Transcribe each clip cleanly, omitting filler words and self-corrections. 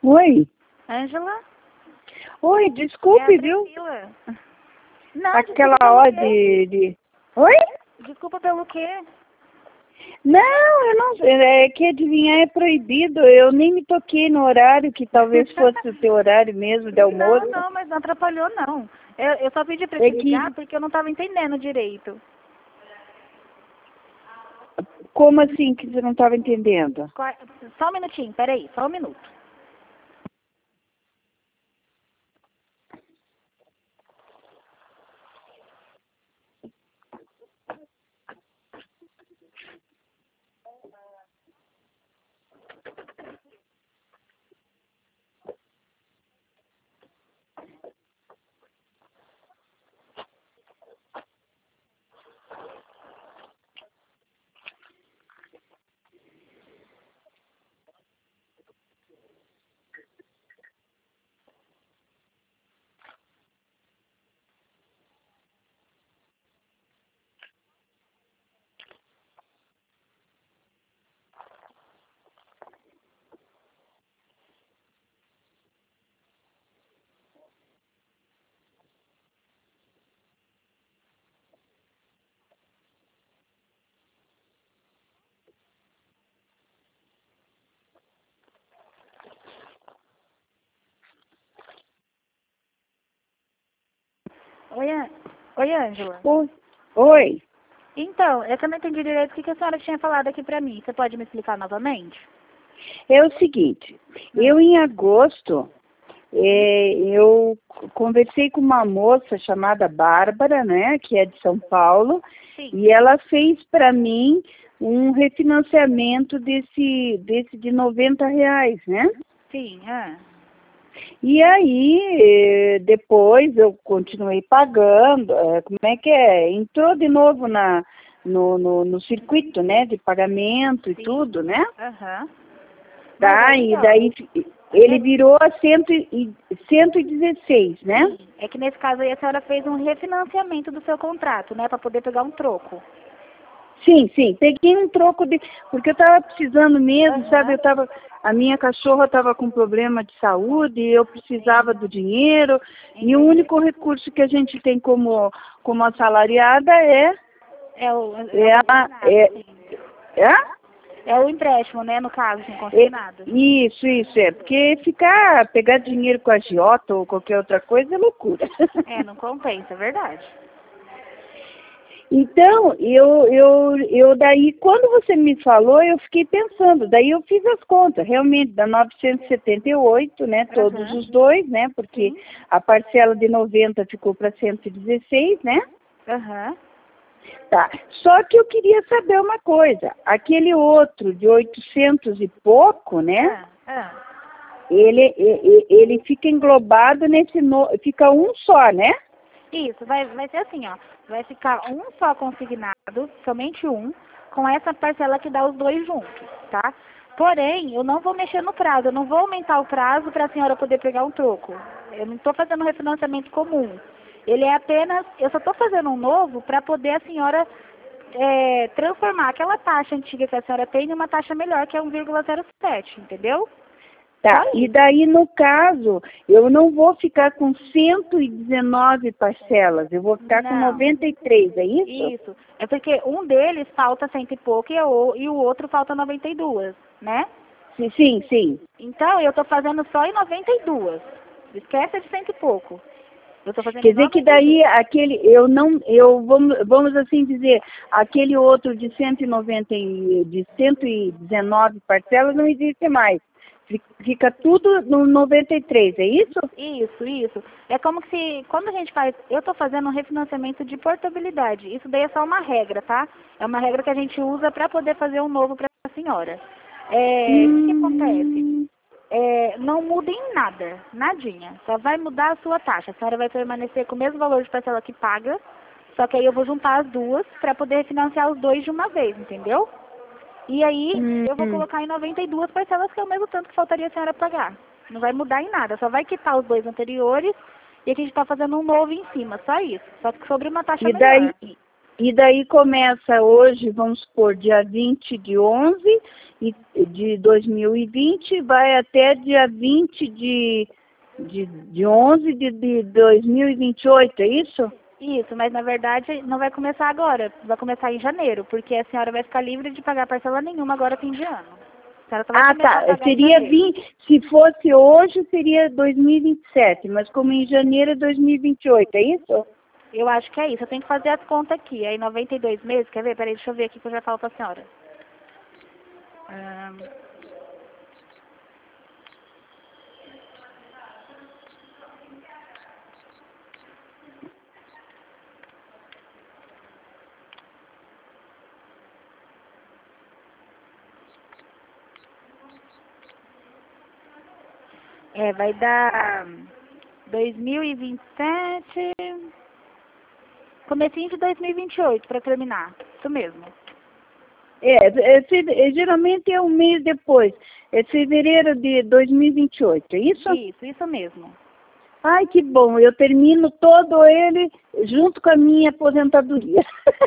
Oi. Ângela? Oi, desculpe, viu? Priscila. Não, Aquela desculpa hora pelo quê? de... Oi? Desculpa pelo quê? Não, eu não... É que adivinhar é proibido. Eu nem me toquei no horário, que talvez fosse o teu horário mesmo de almoço. Não, mas não atrapalhou, não. Eu só pedi pra É te que... ligar porque eu não tava entendendo direito. Como assim que você não estava entendendo? Só um minutinho, peraí, só um minuto. Oi, Ângela. Oi. Oi. Então, é que eu não entendi direito o que a senhora tinha falado aqui pra mim. Você pode me explicar novamente? É o seguinte, eu em agosto, eu conversei com uma moça chamada Bárbara, né, que é de São Paulo, Sim. e ela fez para mim um refinanciamento desse de R$ 90, né? Sim, E aí, depois eu continuei pagando, como é que é? Entrou de novo no circuito, né, de pagamento e Sim. tudo, né? Aham. Mas Tá, aí, e ó, daí ele virou a 116, né? sim, é que nesse caso aí a senhora fez um refinanciamento do seu contrato, né, pra poder pegar um troco. Sim, sim, peguei um troco de... Porque eu tava precisando mesmo, sabe? Aham. A minha cachorra tava com problema de saúde, eu precisava do dinheiro, e o Entendi. único recurso que a gente tem como assalariada É o, é, a, é, sim. é, É o empréstimo, né, no caso, assim, consignado. isso, porque pegar dinheiro com a agiota ou qualquer outra coisa é loucura. Não compensa, é verdade. Então, eu daí, quando você me falou, eu fiquei pensando, daí eu fiz as contas, realmente, dá 978, né, todos Aham. os dois, né, porque Sim. a parcela de 90 ficou para 116, né, Aham. tá. Só que eu queria saber uma coisa, aquele outro de 800 e pouco, né, ele fica englobado fica um só, né? Isso, vai ser assim, ó. Vai ficar um só consignado, somente um, com essa parcela que dá os dois juntos, tá? Porém, eu não vou mexer no prazo, eu não vou aumentar o prazo para a senhora poder pegar um troco. Eu não estou fazendo um refinanciamento comum. Ele é apenas, eu só estou fazendo um novo para poder a senhora transformar aquela taxa antiga que a senhora tem em uma taxa melhor, que é 1,07, entendeu? Tá, Só e isso. daí no caso, eu não vou ficar com 119 parcelas, eu vou ficar com Não. 93, é isso? Isso. É porque um deles falta cento e pouco e o outro falta 92, né? Sim, sim, sim. Então, eu tô fazendo só em 92. Esquece de cento e pouco. Eu tô fazendo Quer em dizer que 92. daí vamos assim dizer, aquele outro de 190 de 119 parcelas não existe mais. Fica tudo no 93, é isso? Isso. É como que se, quando a gente faz, eu tô fazendo um refinanciamento de portabilidade. Isso daí é só uma regra, tá? É uma regra que a gente usa para poder fazer um novo para a senhora. O que acontece? Hum, Não muda em nada, nadinha. Só vai mudar a sua taxa. A senhora vai permanecer com o mesmo valor de parcela que paga, só que aí eu vou juntar as duas para poder refinanciar os dois de uma vez, entendeu? E aí eu vou hum. colocar em 92 parcelas, que é o mesmo tanto que faltaria a senhora pagar. Não vai mudar em nada, só vai quitar os dois anteriores e aqui a gente está fazendo um novo em cima, só isso. Só que sobre uma taxa E daí, melhor. E daí começa hoje, vamos supor, dia 20 de 11 de 2020, vai até dia 20 de 11 de 2028, é isso? Isso, mas na verdade não vai começar agora, vai começar em janeiro, porque a senhora vai ficar livre de pagar parcela nenhuma agora fim de ano. A senhora só vai começar a pagar em Seria janeiro. se fosse hoje seria 2027, mas como em janeiro é 2028, é isso? Eu acho que é isso, eu tenho que fazer as contas aqui. Aí 92 meses, quer ver? Peraí, deixa eu ver aqui que eu já falo pra senhora. Ahn, vai dar 2027, comecinho de 2028 para terminar. Isso mesmo. Geralmente é um mês depois, é fevereiro de 2028, é isso? Isso mesmo. Ai, que bom, eu termino todo ele junto com a minha aposentadoria.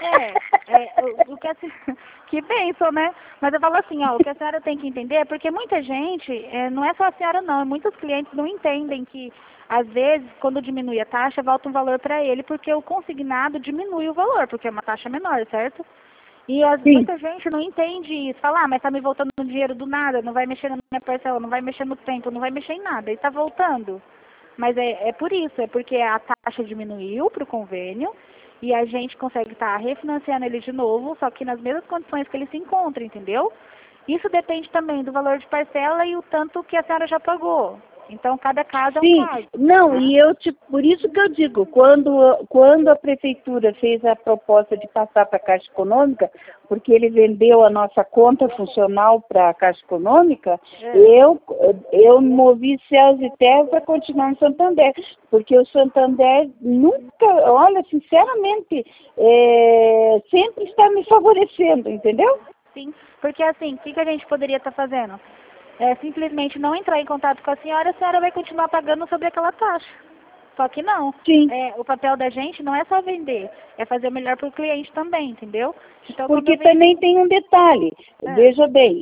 O que que bênção, né? Mas eu falo assim, ó, o que a senhora tem que entender é porque muita gente, não é só a senhora não, muitos clientes não entendem que às vezes quando diminui a taxa volta um valor para ele porque o consignado diminui o valor, porque é uma taxa menor, certo? E muita gente não entende isso, fala, mas tá me voltando no dinheiro do nada, não vai mexer na minha parcela, não vai mexer no tempo, não vai mexer em nada, e tá voltando. Mas é por isso, é porque a taxa diminuiu para o convênio e a gente consegue estar refinanciando ele de novo, só que nas mesmas condições que ele se encontra, entendeu? Isso depende também do valor de parcela e o tanto que a senhora já pagou. Então, cada caso é um caso. Não, né? Por isso que eu digo, quando a prefeitura fez a proposta de passar para a Caixa Econômica, porque ele vendeu a nossa conta funcional para a Caixa Econômica, eu movi céus e terras para continuar no Santander, porque o Santander nunca, olha, sinceramente, sempre está me favorecendo, entendeu? Sim, porque assim, o que a gente poderia estar fazendo? Simplesmente não entrar em contato com a senhora vai continuar pagando sobre aquela taxa. Só que não. Sim. O papel da gente não é só vender, é fazer o melhor para o cliente também, entendeu? Então, porque também tem um detalhe. Veja bem,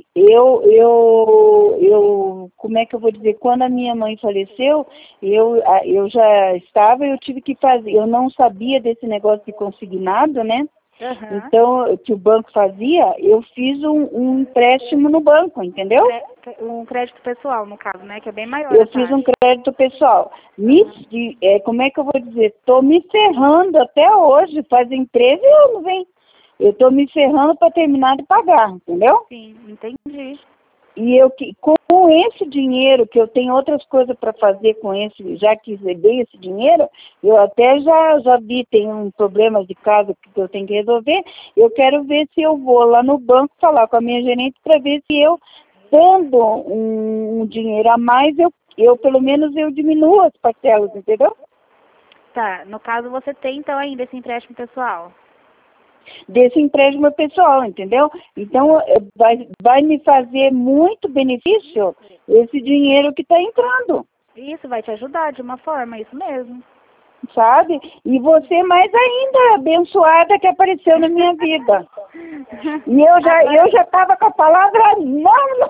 eu, como é que eu vou dizer, quando a minha mãe faleceu, eu já estava, eu tive que fazer, eu não sabia desse negócio de consignado, né? Uhum. Então, que o banco fazia, eu fiz um empréstimo no banco, entendeu? Um crédito pessoal, no caso, né? Que é bem maior. Eu fiz um crédito pessoal. Como é que eu vou dizer? Estou me ferrando até hoje, fazem 13 anos, hein? Eu estou me ferrando para terminar de pagar, entendeu? Sim, entendi. E com esse dinheiro, que eu tenho outras coisas para fazer com esse, já que recebi esse dinheiro, eu até já vi, tem um problema de casa que eu tenho que resolver, eu quero ver se eu vou lá no banco falar com a minha gerente para ver se eu, dando um dinheiro a mais, eu pelo menos eu diminuo as parcelas, entendeu? Tá, no caso você tem então ainda esse empréstimo pessoal? Desse empréstimo pessoal, entendeu? Então, vai me fazer muito benefício esse dinheiro que está entrando. Isso vai te ajudar de uma forma, isso mesmo. Sabe? E você mais ainda abençoada que apareceu na minha vida. E eu já estava com a palavra não.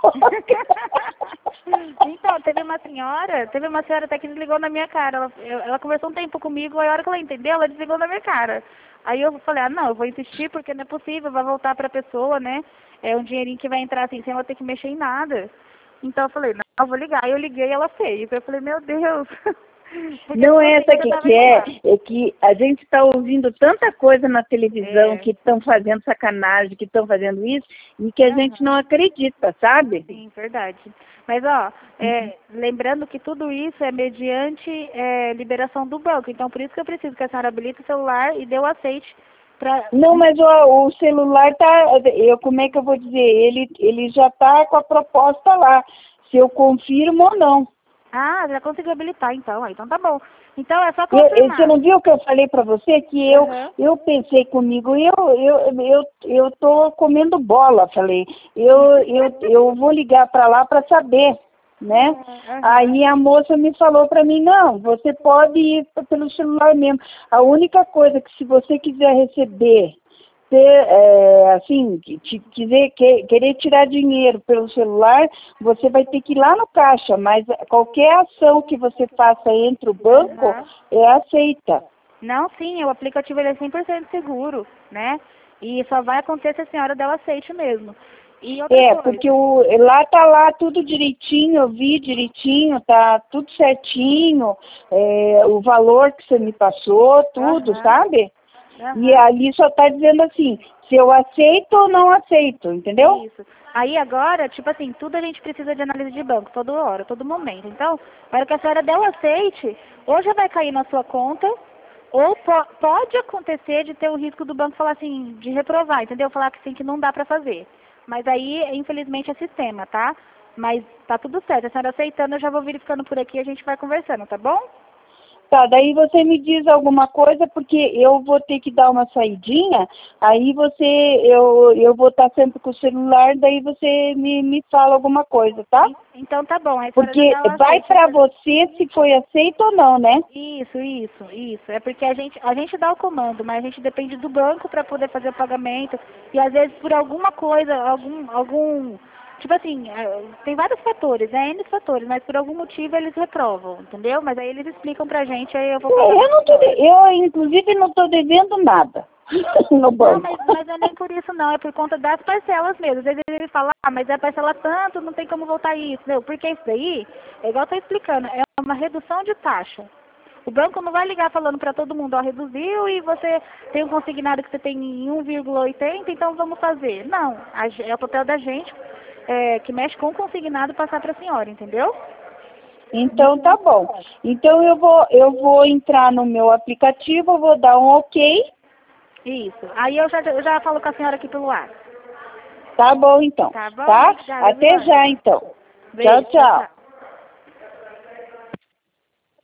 Então, teve uma senhora até que desligou na minha cara. Ela conversou um tempo comigo, aí a hora que ela entendeu, ela desligou na minha cara. Aí eu falei, não, eu vou insistir porque não é possível, vai voltar para a pessoa, né? É um dinheirinho que vai entrar assim, sem ela ter que mexer em nada. Então eu falei, não, eu vou ligar. Aí eu liguei e ela fez. Eu falei, meu Deus. Não é essa que é que a gente está ouvindo tanta coisa na televisão que estão fazendo sacanagem, que estão fazendo isso, e que a gente não acredita, sabe? Sim, verdade. Mas, lembrando que tudo isso é mediante liberação do banco. Então, por isso que eu preciso que a senhora habilite o celular e dê o aceite para... Não, mas o celular como é que eu vou dizer? Ele já está com a proposta lá, se eu confirmo ou não. Ah, já conseguiu habilitar, então. Então tá bom. Então é só confirmar. Você não viu o que eu falei para você? Que eu pensei comigo, eu tô comendo bola, falei. Eu vou ligar para lá para saber. né? Uhum. Aí a moça me falou para mim, não, você pode ir pelo celular mesmo. A única coisa que se você quiser receber, assim, querer tirar dinheiro pelo celular, você vai ter que ir lá no caixa, mas qualquer ação que você faça entre o banco é aceita. Não, sim, o aplicativo ele é 100% seguro, né? E só vai acontecer se a senhora der o aceite mesmo. E outra coisa. Porque lá tá lá tudo direitinho, eu vi direitinho, tá tudo certinho, o valor que você me passou, tudo, sabe? E ali só tá dizendo assim, se eu aceito ou não aceito, entendeu? Isso. Aí agora, tipo assim, tudo a gente precisa de análise de banco, toda hora, todo momento. Então, para que a senhora der o aceite, ou já vai cair na sua conta, ou pode acontecer de ter o risco do banco falar assim, de reprovar, entendeu? Falar que assim, que não dá para fazer. Mas aí, infelizmente, é sistema, tá? Mas tá tudo certo. A senhora aceitando, eu já vou verificando por aqui e a gente vai conversando, tá bom? Tá, daí você me diz alguma coisa, porque eu vou ter que dar uma saidinha, aí eu vou estar sempre com o celular, daí você me fala alguma coisa, tá? Então tá bom. Aí porque vai para você se foi aceito ou não, né? Isso. É porque a gente dá o comando, mas a gente depende do banco para poder fazer o pagamento. E às vezes por alguma coisa, tipo assim, tem vários fatores, né? N fatores, mas por algum motivo eles reprovam, entendeu? Mas aí eles explicam pra gente, aí eu vou falar. Eu inclusive não estou devendo nada no banco. Não, mas não é nem por isso não, é por conta das parcelas mesmo. Às vezes ele fala, mas é parcela tanto, não tem como voltar isso, entendeu? Porque isso daí, é igual eu tô explicando, é uma redução de taxa. O banco não vai ligar falando para todo mundo, ó, reduziu e você tem um consignado que você tem em 1,80, então vamos fazer. Não, é o papel da gente, que mexe com o consignado, passar para a senhora, entendeu? Então tá bom. Então eu vou entrar no meu aplicativo, eu vou dar um ok. Isso. Aí eu já falo com a senhora aqui pelo ar. Tá bom então. Tá bom? Tá? Obrigada, Até já então. Beijo, Tchau.